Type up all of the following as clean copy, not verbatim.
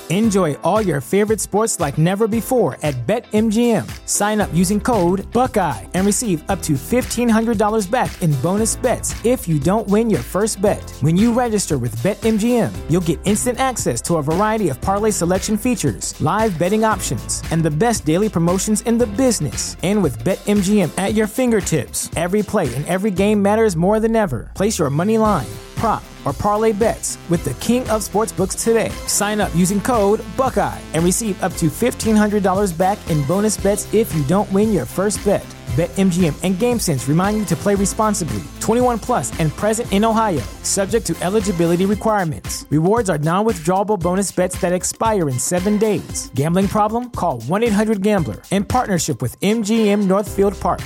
Enjoy all your favorite sports like never before at BetMGM. Sign up using code Buckeye and receive up to $1,500 back in bonus bets if you don't win your first bet. When you register with BetMGM, you'll get instant access to a variety of parlay selection features, live betting options, and the best daily promotions in the business. And with BetMGM at your fingertips, every play and every game matters more than ever. Place your money line, prop, or parlay bets with the king of sportsbooks today. Sign up using code Buckeye and receive up to $1,500 back in bonus bets if you don't win your first bet. BetMGM and GameSense remind you to play responsibly. 21 plus and present in Ohio, subject to eligibility requirements. Rewards are non-withdrawable bonus bets that expire in 7 days. Gambling problem? Call 1-800-GAMBLER. In partnership with MGM Northfield Park.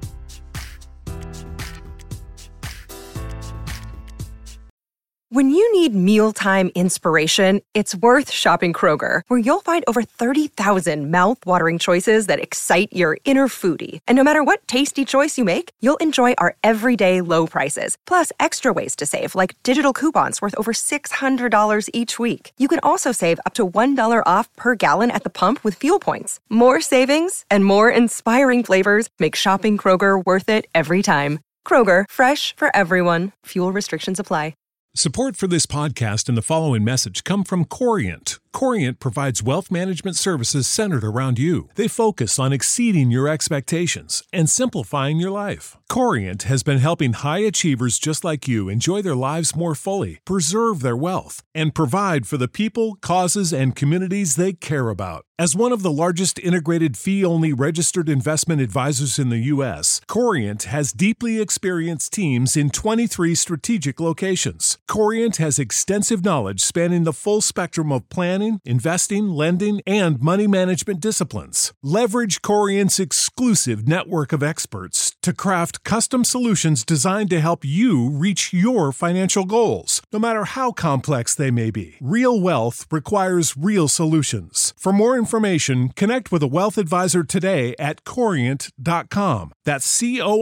When you need mealtime inspiration, it's worth shopping Kroger, where you'll find over 30,000 mouth-watering choices that excite your inner foodie. And no matter what tasty choice you make, you'll enjoy our everyday low prices, plus extra ways to save, like digital coupons worth over $600 each week. You can also save up to $1 off per gallon at the pump with fuel points. More savings and more inspiring flavors make shopping Kroger worth it every time. Kroger, fresh for everyone. Fuel restrictions apply. Support for this podcast and the following message come from Corient. Corient provides wealth management services centered around you. They focus on exceeding your expectations and simplifying your life. Corient has been helping high achievers just like you enjoy their lives more fully, preserve their wealth, and provide for the people, causes, and communities they care about. As one of the largest integrated fee-only registered investment advisors in the U.S., Corient has deeply experienced teams in 23 strategic locations. Corient has extensive knowledge spanning the full spectrum of planning, investing, lending, and money management disciplines. Leverage Corient's exclusive network of experts to craft custom solutions designed to help you reach your financial goals, no matter how complex they may be. Real wealth requires real solutions. For more information, connect with a wealth advisor today at Corient.com. That's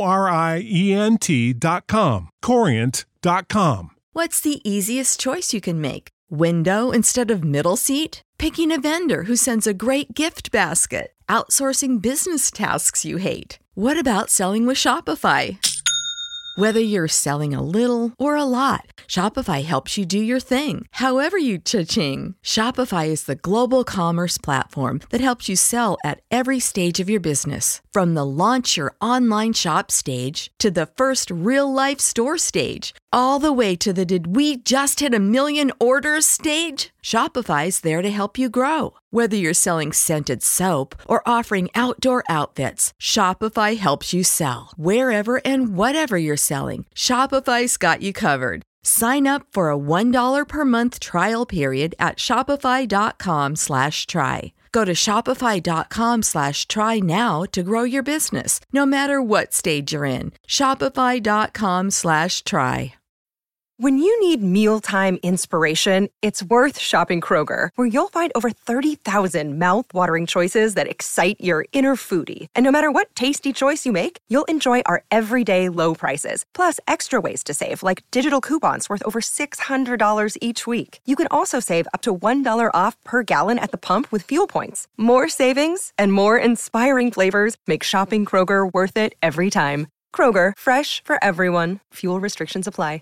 Corient.com. Corient.com. What's the easiest choice you can make? Window instead of middle seat? Picking a vendor who sends a great gift basket? Outsourcing business tasks you hate? What about selling with Shopify? Whether you're selling a little or a lot, Shopify helps you do your thing, however you cha-ching. Shopify is the global commerce platform that helps you sell at every stage of your business. From the launch your online shop stage to the first real-life store stage, all the way to the did we just hit 1 million orders stage. Shopify's there to help you grow. Whether you're selling scented soap or offering outdoor outfits, Shopify helps you sell. Wherever and whatever you're selling, Shopify's got you covered. Sign up for a $1 per month trial period at shopify.com/try. Go to shopify.com/try now to grow your business, no matter what stage you're in. Shopify.com/try. When you need mealtime inspiration, it's worth shopping Kroger, where you'll find over 30,000 mouth-watering choices that excite your inner foodie. And no matter what tasty choice you make, you'll enjoy our everyday low prices, plus extra ways to save, like digital coupons worth over $600 each week. You can also save up to $1 off per gallon at the pump with fuel points. More savings and more inspiring flavors make shopping Kroger worth it every time. Kroger, fresh for everyone. Fuel restrictions apply.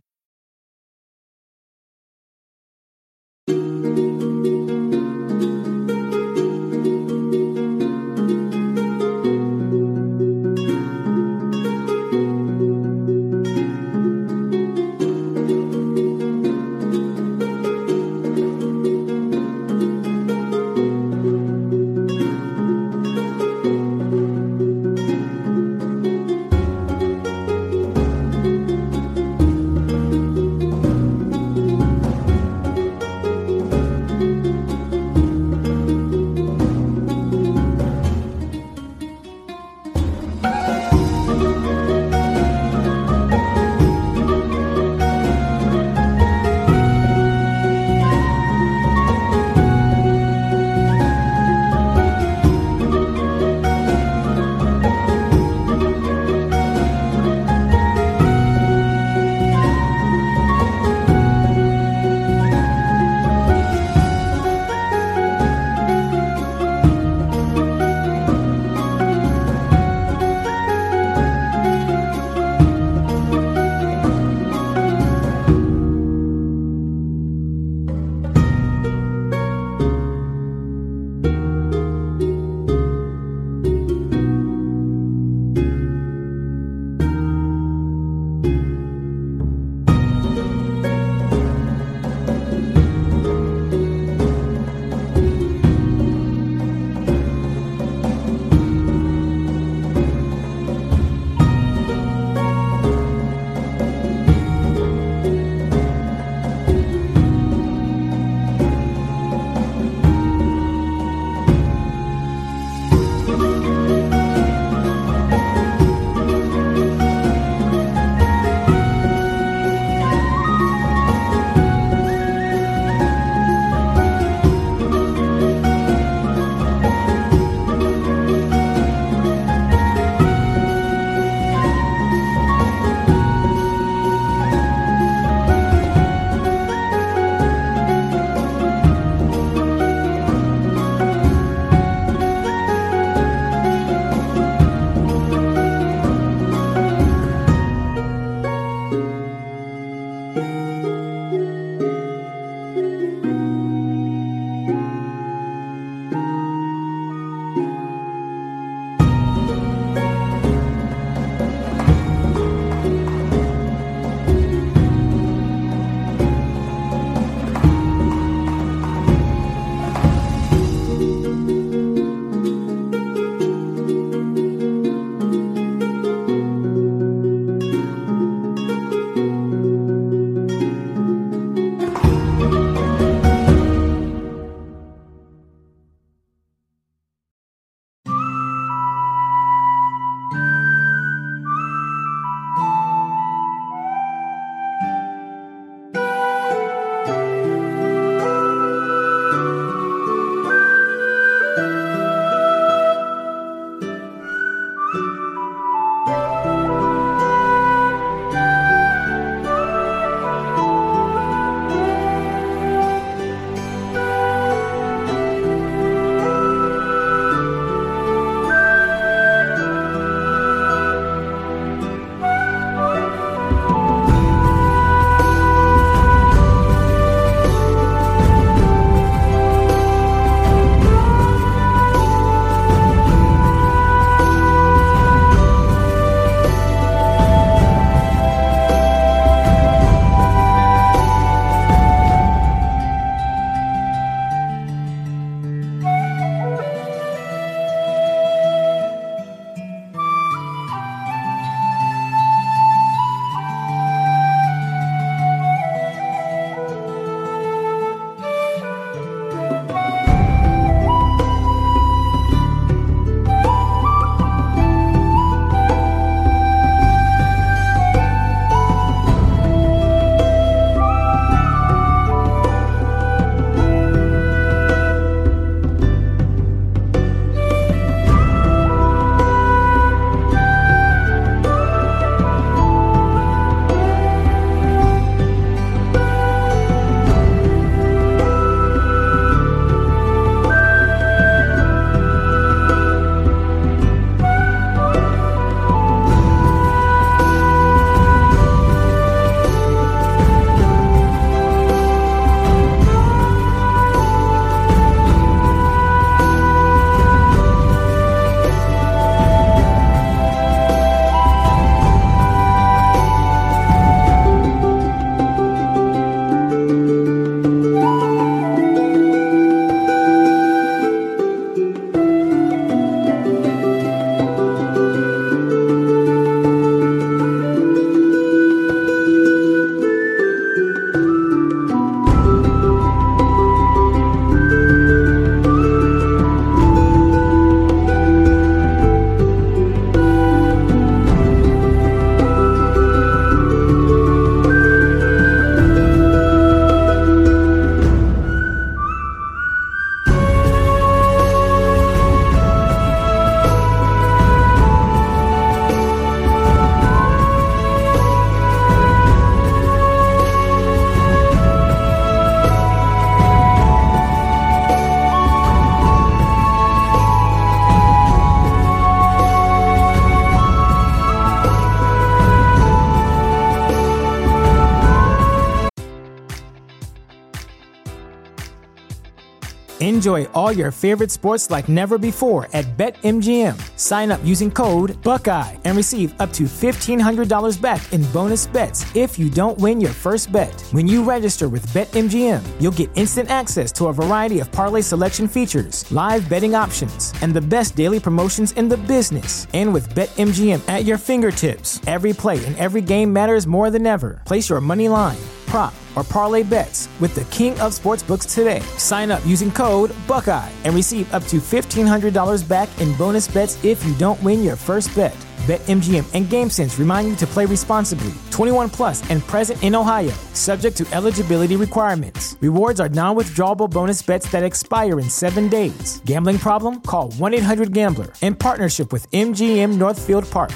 Enjoy all your favorite sports like never before at BetMGM. Sign up using code Buckeye and receive up to $1,500 back in bonus bets if you don't win your first bet. When you register with BetMGM, you'll get instant access to a variety of parlay selection features, live betting options, and the best daily promotions in the business. And with BetMGM at your fingertips, every play and every game matters more than ever. Place your money line, prop, or parlay bets with the king of sportsbooks today. Sign up using code Buckeye and receive up to $1,500 back in bonus bets if you don't win your first bet. BetMGM and GameSense remind you to play responsibly. 21 plus and present in Ohio, subject to eligibility requirements. Rewards are non-withdrawable bonus bets that expire in 7 days. Gambling problem? Call 1-800-GAMBLER. In partnership with MGM Northfield Park.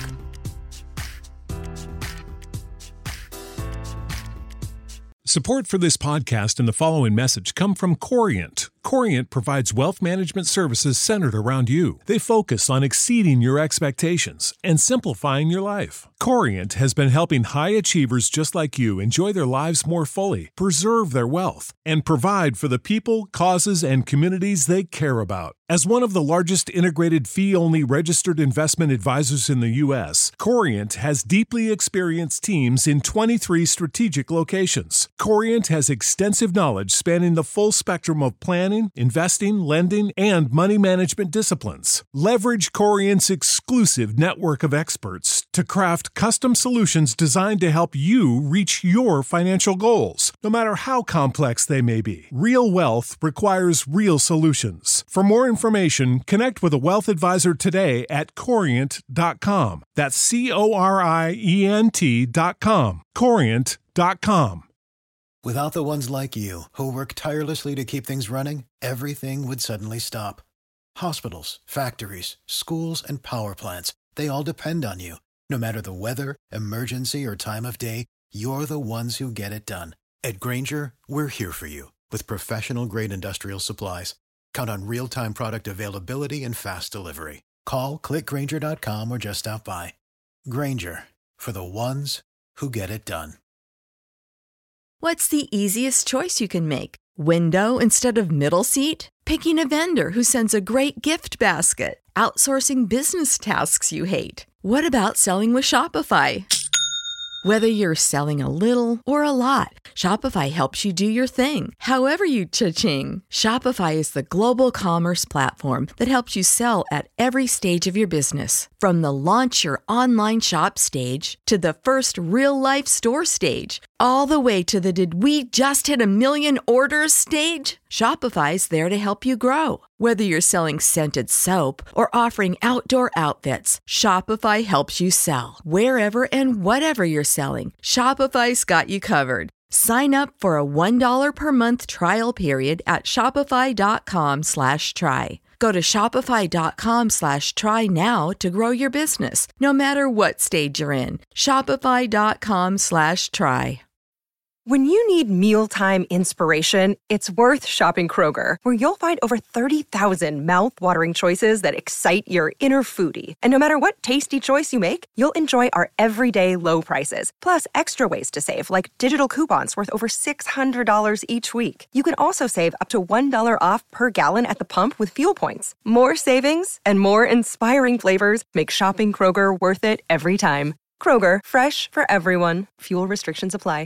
Support for this podcast and the following message come from Corient. Corient provides wealth management services centered around you. They focus on exceeding your expectations and simplifying your life. Corient has been helping high achievers just like you enjoy their lives more fully, preserve their wealth, and provide for the people, causes, and communities they care about. As one of the largest integrated fee-only registered investment advisors in the U.S., Corient has deeply experienced teams in 23 strategic locations. Corient has extensive knowledge spanning the full spectrum of planning, investing, lending, and money management disciplines. Leverage Corient's exclusive network of experts to craft custom solutions designed to help you reach your financial goals, no matter how complex they may be. Real wealth requires real solutions. For more information, connect with a wealth advisor today at Corient.com. That's Corient.com. Corient.com. Without the ones like you, who work tirelessly to keep things running, everything would suddenly stop. Hospitals, factories, schools, and power plants, they all depend on you. No matter the weather, emergency, or time of day, you're the ones who get it done. At Grainger, we're here for you with professional-grade industrial supplies. Count on real-time product availability and fast delivery. Call, click Grainger.com, or just stop by. Grainger, for the ones who get it done. What's the easiest choice you can make? Window instead of middle seat? Picking a vendor who sends a great gift basket? Outsourcing business tasks you hate? What about selling with Shopify? Whether you're selling a little or a lot, Shopify helps you do your thing, however you cha-ching. Shopify is the global commerce platform that helps you sell at every stage of your business. From the launch your online shop stage to the first real-life store stage, all the way to the did we just hit 1 million orders stage. Shopify's there to help you grow. Whether you're selling scented soap or offering outdoor outfits, Shopify helps you sell. Wherever and whatever you're selling, Shopify's got you covered. Sign up for a $1 per month trial period at shopify.com/try. Go to shopify.com/try now to grow your business, no matter what stage you're in. Shopify.com/try. When you need mealtime inspiration, it's worth shopping Kroger, where you'll find over 30,000 mouth-watering choices that excite your inner foodie. And no matter what tasty choice you make, you'll enjoy our everyday low prices, plus extra ways to save, like digital coupons worth over $600 each week. You can also save up to $1 off per gallon at the pump with fuel points. More savings and more inspiring flavors make shopping Kroger worth it every time. Kroger, fresh for everyone. Fuel restrictions apply.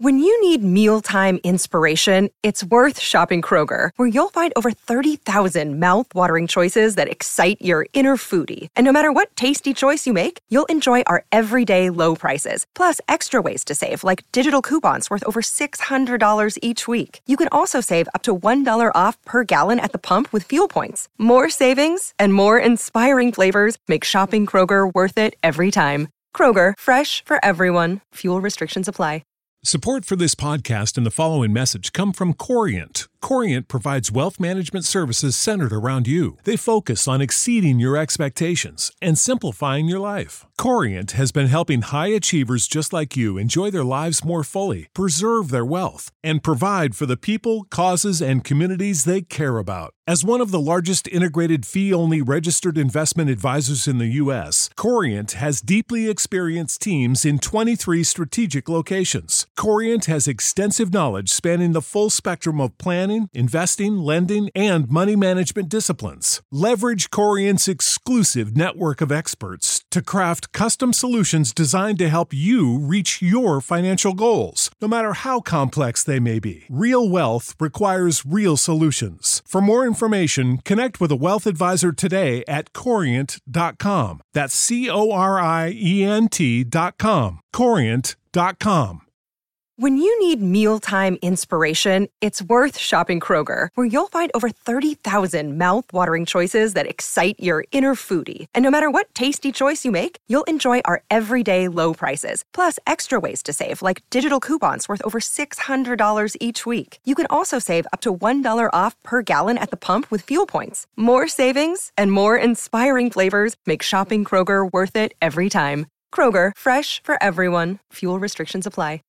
When you need mealtime inspiration, it's worth shopping Kroger, where you'll find over 30,000 mouth-watering choices that excite your inner foodie. And no matter what tasty choice you make, you'll enjoy our everyday low prices, plus extra ways to save, like digital coupons worth over $600 each week. You can also save up to $1 off per gallon at the pump with fuel points. More savings and more inspiring flavors make shopping Kroger worth it every time. Kroger, fresh for everyone. Fuel restrictions apply. Support for this podcast and the following message come from Corient. Corient provides wealth management services centered around you. They focus on exceeding your expectations and simplifying your life. Corient has been helping high achievers just like you enjoy their lives more fully, preserve their wealth, and provide for the people, causes, and communities they care about. As one of the largest integrated fee-only registered investment advisors in the U.S., Corient has deeply experienced teams in 23 strategic locations. Corient has extensive knowledge spanning the full spectrum of planning, investing, lending, and money management disciplines. Leverage Corient's exclusive network of experts to craft custom solutions designed to help you reach your financial goals, no matter how complex they may be. Real wealth requires real solutions. For more information, connect with a wealth advisor today at Corient.com. That's Corient.com. Corient.com. When you need mealtime inspiration, it's worth shopping Kroger, where you'll find over 30,000 mouth-watering choices that excite your inner foodie. And no matter what tasty choice you make, you'll enjoy our everyday low prices, plus extra ways to save, like digital coupons worth over $600 each week. You can also save up to $1 off per gallon at the pump with fuel points. More savings and more inspiring flavors make shopping Kroger worth it every time. Kroger, fresh for everyone. Fuel restrictions apply.